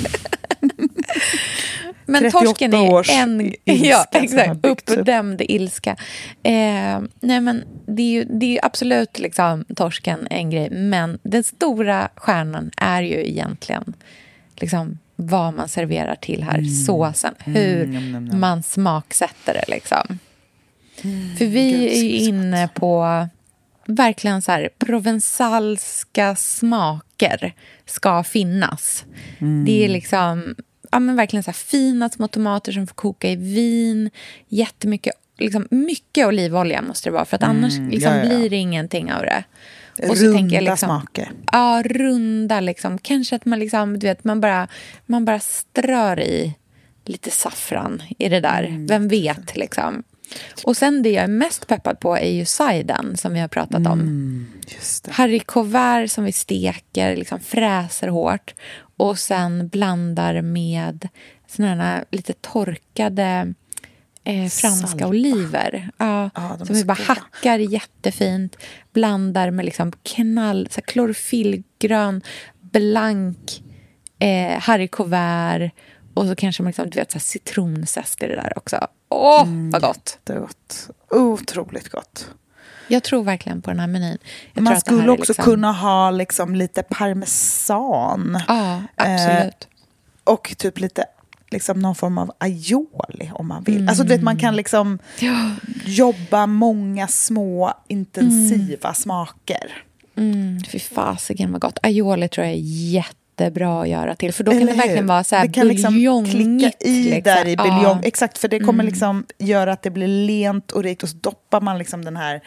Men torsken är en exakt, uppdämd ilska. Nej, men det är ju absolut liksom torsken en grej, men den stora stjärnan är ju egentligen liksom vad man serverar till här, såsen, hur man smaksätter det liksom. För vi är ju inne på verkligen så här provensalska smaker ska finnas. Det är liksom men verkligen så här fina små tomater som får koka i vin, jättemycket liksom, mycket olivolja måste det vara, för att annars liksom blir det ingenting av det. Och så tänker jag liksom, smaker. Ja, runda liksom. Kanske att man liksom, du vet, man bara strör i lite saffran i det där. Vem vet liksom. Och sen det jag är mest peppad på är ju cider som vi har pratat om. Just det. Haricots verts som vi steker, liksom fräser hårt. Och sen blandar med såna här lite torkade franska oliver. Ja, som vi bara hackar jättefint. Blandar med liksom så klorofyllgrön, blank haricots verts. Och så kanske man liksom, så citronzest i det där också. Vad gott. Det är gott. Otroligt gott. Jag tror verkligen på den här menyn. Man skulle också kunna ha liksom lite parmesan. Ja, absolut. Och typ lite liksom någon form av aioli om man vill. Alltså du vet, man kan liksom jobba många små intensiva smaker. Fy fasiken vad gott. Aioli tror jag är jättebra att göra till. För då kan det verkligen vara så här buljongigt. Klicka i där i buljong. Exakt, för det kommer liksom göra att det blir lent och rikt. Och så doppar man liksom den här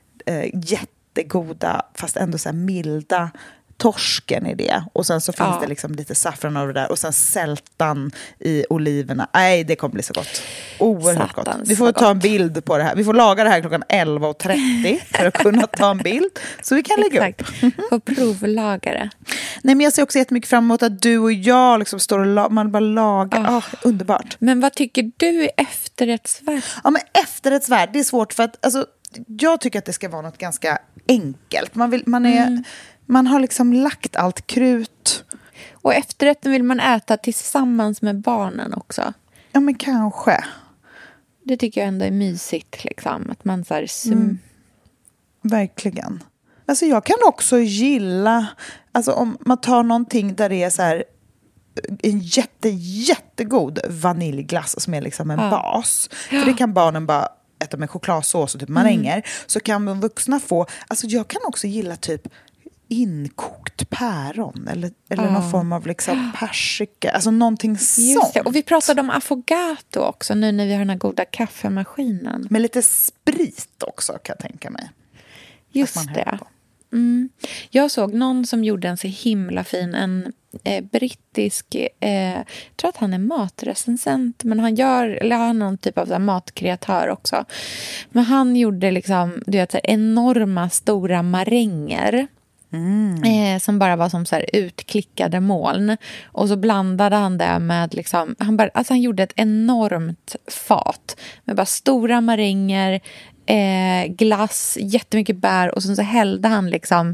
jättegoda, fast ändå så här milda torsken i det. Och sen så finns det liksom lite saffran över det där. Och sen sältan i oliverna. Nej, det kommer bli så gott. Oerhört gott. Vi får ta en bild på det här. Vi får laga det här klockan 11:30 för att kunna ta en bild. Så vi kan lägga upp. Och provlaga det. Nej, men jag ser också jättemycket fram emot att du och jag liksom står och man bara lagar. Underbart. Men vad tycker du är efterrättsvärd? Ja, men efterrättsvärd, det är svårt för att alltså, jag tycker att det ska vara något ganska enkelt. Man har liksom lagt allt krut. Och efterrätten vill man äta tillsammans med barnen också. Ja, men kanske. Det tycker jag ändå är mysigt. Liksom. Att man så här Verkligen. Alltså jag kan också gilla... Alltså om man tar någonting där det är så här... En jättegod vaniljglass som är liksom en bas. För det kan barnen bara äta med chokladsås och typ maränger. Så kan de vuxna få... Alltså jag kan också gilla typ... inkokt päron eller någon form av liksom persika, alltså någonting sånt. Det. Och vi pratade om affogato också nu när vi har den här goda kaffemaskinen. Med lite sprit också kan jag tänka mig. Just det. Jag såg någon som gjorde en så himla fin, en brittisk, jag tror att han är matrecensent, men han har någon typ av så här matkreatör också. Men han gjorde liksom, du vet, så här enorma stora maränger. Som bara var som så här utklickade moln. Och så blandade han det med liksom, han gjorde ett enormt fat med bara stora maränger, glass, jättemycket bär. Och så hällde han liksom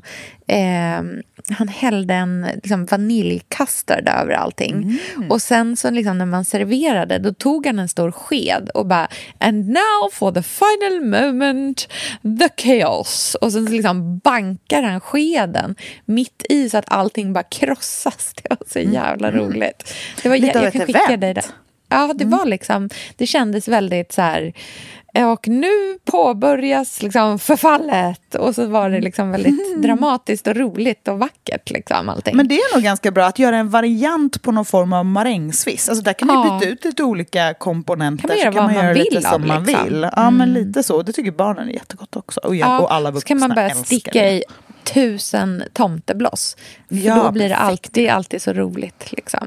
han hällde en liksom vaniljkastard över allting. Och sen så liksom när man serverade, då tog han en stor sked och bara, and now for the final moment, the chaos. Och sen så liksom bankar han skeden mitt i så att allting bara krossas. Det var så jävla roligt. Det var, jag kan skicka dig det. Ja, det var liksom, det kändes väldigt så här. Och nu påbörjas liksom förfallet. Och så var det liksom väldigt dramatiskt och roligt och vackert liksom allting. Men det är nog ganska bra att göra en variant på någon form av marängsviss. Alltså där kan man byta ut lite olika komponenter. Kan man göra så kan vad man göra lite som man liksom vill. Ja, men lite så. Det tycker barnen är jättegott också. Och alla vuxna så kan man bara sticka i 1000 tomtebloss. För då blir det alltid så roligt liksom.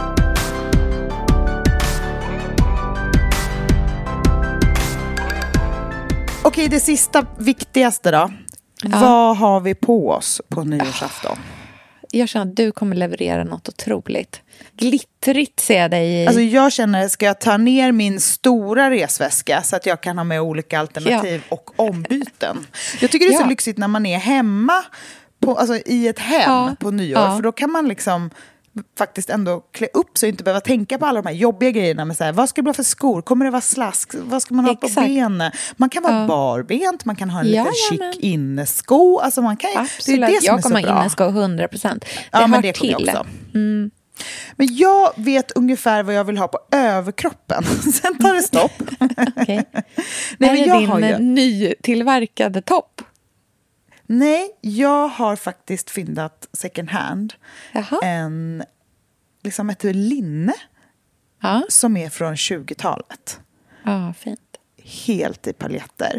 Okej, det sista viktigaste då. Vad har vi på oss på nyårsafton? Jag känner att du kommer leverera något otroligt. Glittrigt ser jag dig i. Alltså jag känner, ska jag ta ner min stora resväska så att jag kan ha med olika alternativ och ombyten. Jag tycker det är så lyxigt när man är hemma i ett hem på nyår. För då kan man liksom... faktiskt ändå klä upp sig och inte behöva tänka på alla de här jobbiga grejerna med så här, vad ska det vara för skor? Kommer det vara slask? Vad ska man ha på benen? Man kan vara barbent, man kan ha en liten chic innesko. Alltså man kan, absolut. Det är det som jag är så kommer bra. Ha innesko 100%. Ja, men det kommer jag också. Men jag vet ungefär vad jag vill ha på överkroppen. Sen tar det stopp. Okay. Nej, är det din nytillverkade topp? Nej, jag har faktiskt fyndat second hand. Liksom ett linne som är från 20-talet. Ja, fint. Helt i paljetter.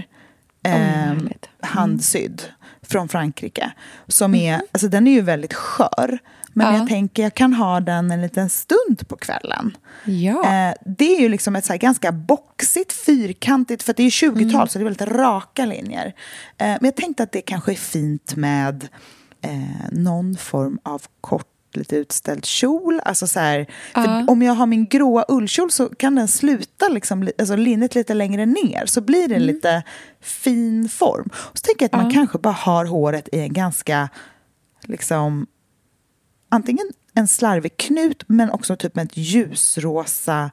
Handsydd från Frankrike. Som är, alltså den är ju väldigt skör. Men jag tänker jag kan ha den en liten stund på kvällen. Ja. Det är ju liksom ett så här ganska boxigt, fyrkantigt, för det är 20-tal så det är väldigt raka linjer. Men jag tänkte att det kanske är fint med någon form av kort, lite utställd kjol. Alltså så här, för om jag har min gråa ullkjol så kan den sluta liksom, alltså linnet lite längre ner. Så blir det en lite fin form. Och så tänker jag att man kanske bara har håret i en ganska liksom, antingen en slarvig knut men också typ med ett ljusrosa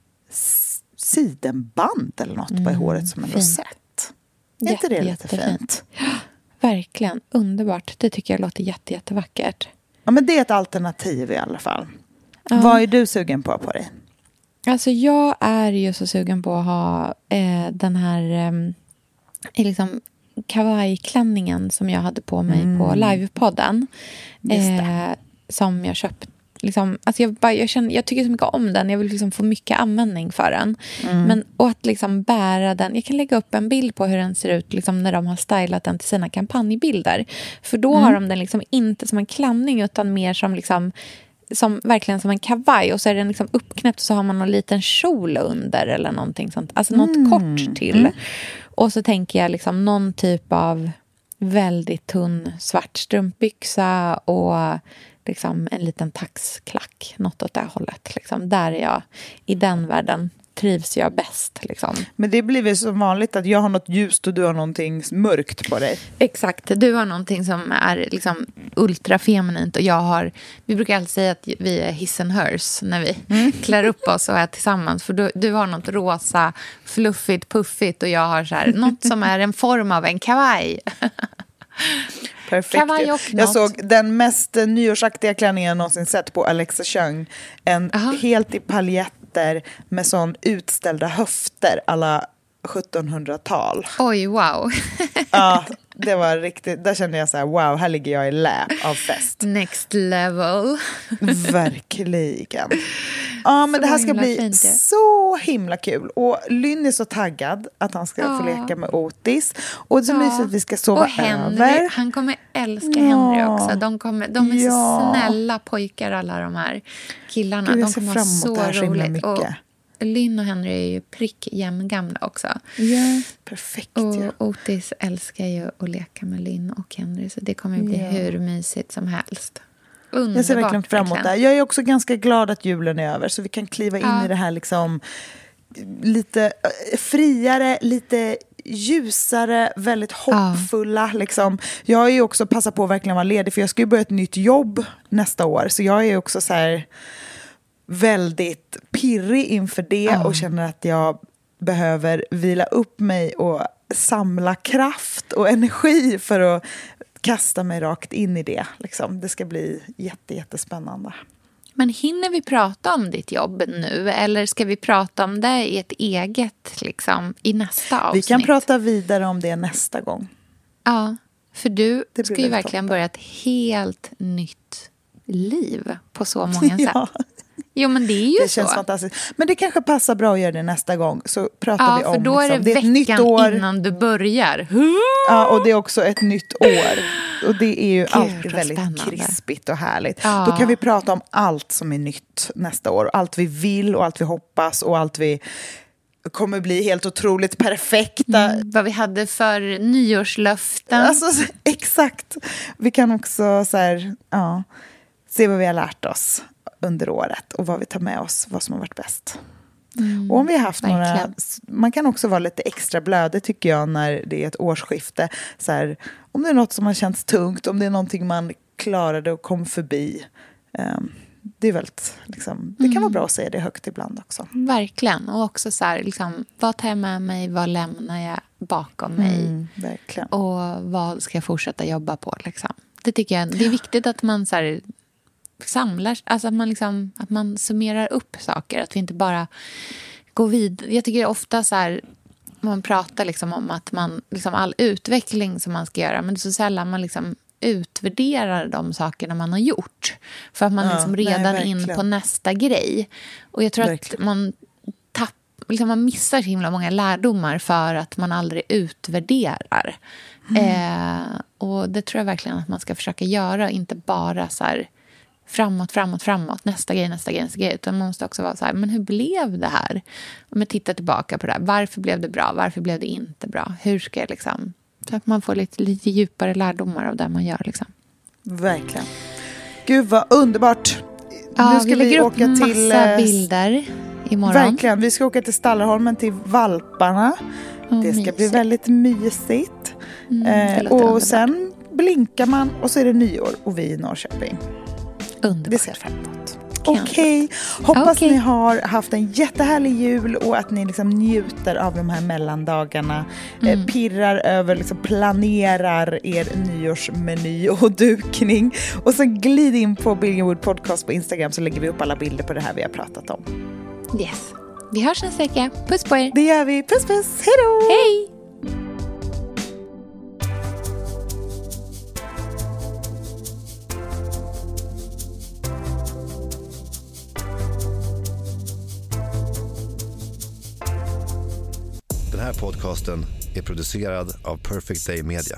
sidenband eller något på håret som en rosett. Är inte det lite fint? Verkligen, underbart. Det tycker jag låter jättevackert. Ja, men det är ett alternativ i alla fall. Vad är du sugen på dig? Alltså jag är ju så sugen på att ha den här liksom kawaii-klänningen som jag hade på mig på livepodden. Som jag köpte. Liksom, alltså jag tycker så mycket om den. Jag vill liksom få mycket användning för den. Men, och att liksom bära den. Jag kan lägga upp en bild på hur den ser ut liksom, när de har stylat den till sina kampanjbilder. För då har de den liksom inte som en klänning utan mer som liksom verkligen som en kavaj. Och så är den liksom uppknäppt och så har man någon liten kjol under eller någonting sånt. Alltså något kort till. Och så tänker jag liksom någon typ av väldigt tunn svart strumpbyxa och liksom en liten taxklack, något åt det hållet. Liksom. Där är jag, i den världen trivs jag bäst. Liksom. Men det blir väl så vanligt att jag har något ljust och du har någonting mörkt på dig. Exakt, du har någonting som är liksom ultrafeminint och jag har, vi brukar alltid säga att vi är his and hers när vi klär upp oss och är tillsammans. För du har något rosa, fluffigt, puffigt och jag har så här, något som är en form av en kavaj. Perfekt. Jag såg den mest nyårsaktiga klänningen jag någonsin sett på Alexa Chung. En helt i paljetter med sån utställda höfter alla 1700-tal. Oj, wow. Ja, det var riktigt. Där kände jag så här, wow, här ligger jag i lä av fest. Next level. Verkligen. Ja, men det här ska bli så himla kul. Och Lynn är så taggad att han ska få leka med Otis. Och det är så mysigt att vi ska sova och Henry, över. Han kommer älska Henry också. De är så snälla pojkar, alla de här killarna. Gud, de kommer ha så roligt. Och Lynn och Henry är ju prick jämngamla också. Ja, perfekt. Och Otis älskar ju att leka med Lynn och Henry. Så det kommer bli hur mysigt som helst. Underbart, jag ser verkligen fram emot det. Jag är också ganska glad att julen är över. Så vi kan kliva in i det här liksom lite friare, lite ljusare, väldigt hoppfulla. Liksom. Jag är ju också passat på att verkligen vara ledig. För jag ska ju börja ett nytt jobb nästa år. Så jag är också så här väldigt pirrig inför det. Och känner att jag behöver vila upp mig och samla kraft och energi för att kasta mig rakt in i det. Liksom. Det ska bli jättespännande. Men hinner vi prata om ditt jobb nu? Eller ska vi prata om det i ett eget, liksom, i nästa avsnitt? Vi kan prata vidare om det nästa gång. Ja, för du ska ju verkligen börja ett helt nytt liv på så många sätt. Jo, men det är ju det så. Känns fantastiskt. Men det kanske passar bra att göra det nästa gång. Så pratar vi om. Ja, för då är det liksom. veckan innan du börjar. Ja, och det är också ett nytt år. Och det är ju alltid väldigt krispigt och härligt. Ja. Då kan vi prata om allt som är nytt nästa år. Allt vi vill och allt vi hoppas och allt vi kommer bli helt otroligt perfekta. Vad vi hade för nyårslöften. Alltså, exakt. Vi kan också så här, se vad vi har lärt oss under året och vad vi tar med oss, vad som har varit bäst. Och om vi har haft några, man kan också vara lite extra blödig tycker jag när det är ett årsskifte. Så här, om det är något som har känts tungt, om det är någonting man klarade och kom förbi. Det är väldigt, liksom, det kan vara bra att säga det högt ibland också. Verkligen, och också så här, liksom, vad tar jag med mig, vad lämnar jag bakom mig? Verkligen. Och vad ska jag fortsätta jobba på? Liksom. Det tycker jag, det är viktigt att man så här, samlar, alltså att man summerar upp saker, att vi inte bara går vidare. Jag tycker ofta så här, man pratar liksom om att man liksom all utveckling som man ska göra, men det är så sällan man liksom utvärderar de sakerna man har gjort, för att man liksom redan in på nästa grej. Och jag tror att man man missar så himla många lärdomar för att man aldrig utvärderar. Och det tror jag verkligen att man ska försöka göra, inte bara så här framåt, nästa grej. Utan man måste också vara så här, men hur blev det här? Om jag tittar tillbaka på det här, varför blev det bra? Varför blev det inte bra? Hur ska jag liksom... Så att man får lite djupare lärdomar av det man gör liksom. Verkligen. Gud vad underbart. Ja, nu ska vi lägger upp åka till massa bilder imorgon. Verkligen, vi ska åka till Stallarholmen till valparna. Det ska bli väldigt mysigt. Och sen blinkar man och så är det nyår och vi i Norrköping. Underbart. Det ser jag fram emot. Okej. Hoppas ni har haft en jättehärlig jul och att ni liksom njuter av de här mellandagarna. Pirrar över, liksom planerar er nyårsmeny och dukning. Och så glid in på Billingwood Podcast på Instagram så lägger vi upp alla bilder på det här vi har pratat om. Yes. Vi hörs nästa vecka. Puss på er. Det gör vi. Puss. Hej då! Hej! Den här podcasten är producerad av Perfect Day Media.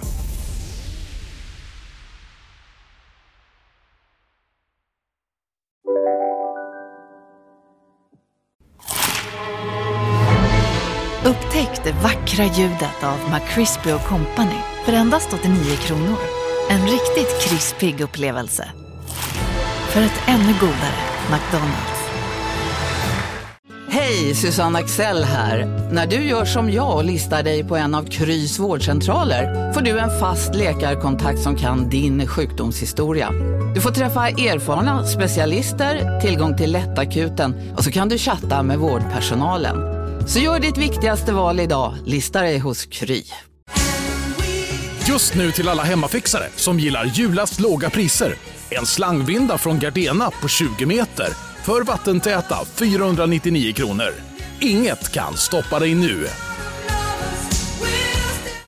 Upptäck det vackra ljudet av McCrispy & Company för endast 89 kronor. En riktigt krispig upplevelse. För ett ännu godare McDonald's. Hej, Susanne Axel här. När du gör som jag och listar dig på en av Krys vårdcentraler får du en fast läkarkontakt som kan din sjukdomshistoria. Du får träffa erfarna specialister, tillgång till lättakuten och så kan du chatta med vårdpersonalen. Så gör ditt viktigaste val idag, lista dig hos Kry. Just nu till alla hemmafixare som gillar julast låga priser. En slangvinda från Gardena på 20 meter för vattentäta 499 kronor. Inget kan stoppa dig nu.